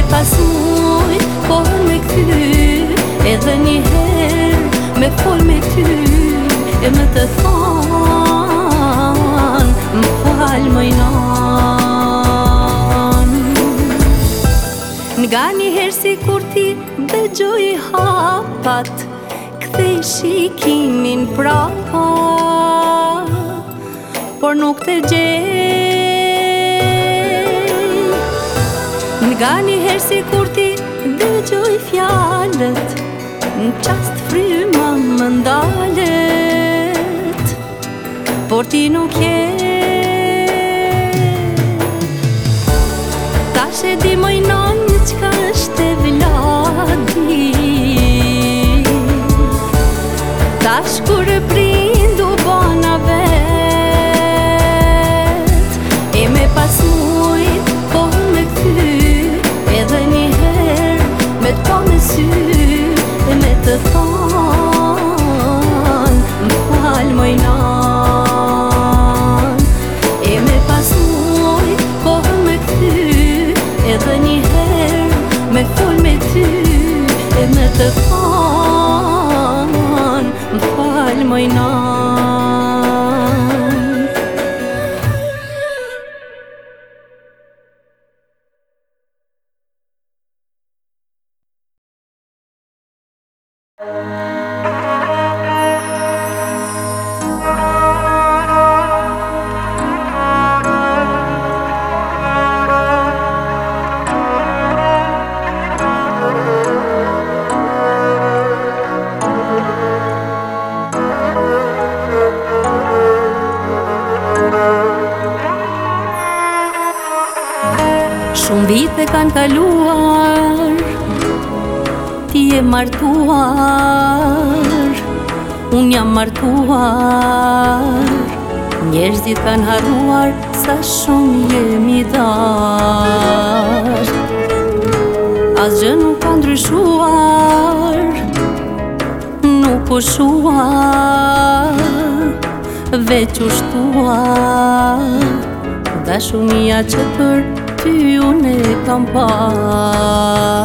pas mujt, kohën me kthy, edhe një herë me fol me ty, e me të thonë, m'fal moj non. Nga një herë si kur ti dëgjoj hapat, kthej shikimin prapa, por nuk të gjej. Nga një herë si kur ti dëgjoj fjalët, në qast fryma më ndalet, por ti nuk je. Tash e di moj non çka është e vladi, tash kur e prindu bona vet, e me pas mujt, kohën me kthy, edhe një herë me t'pa me sy, e me të thonë, m'fal moj non. E me pas mujt, kohën me kthy, edhe një herë me fol me ty, e me të thonë, m'fal moj non. Shumë vite kanë kaluar, ti je martuar, unë jam martuar, njerëzit kanë harruar sa shumë jemi dasht. Asgjë nuk ka ndryshuar, nuk u shuar, veç u shtuar, dashunia që për ty unë e kam pa.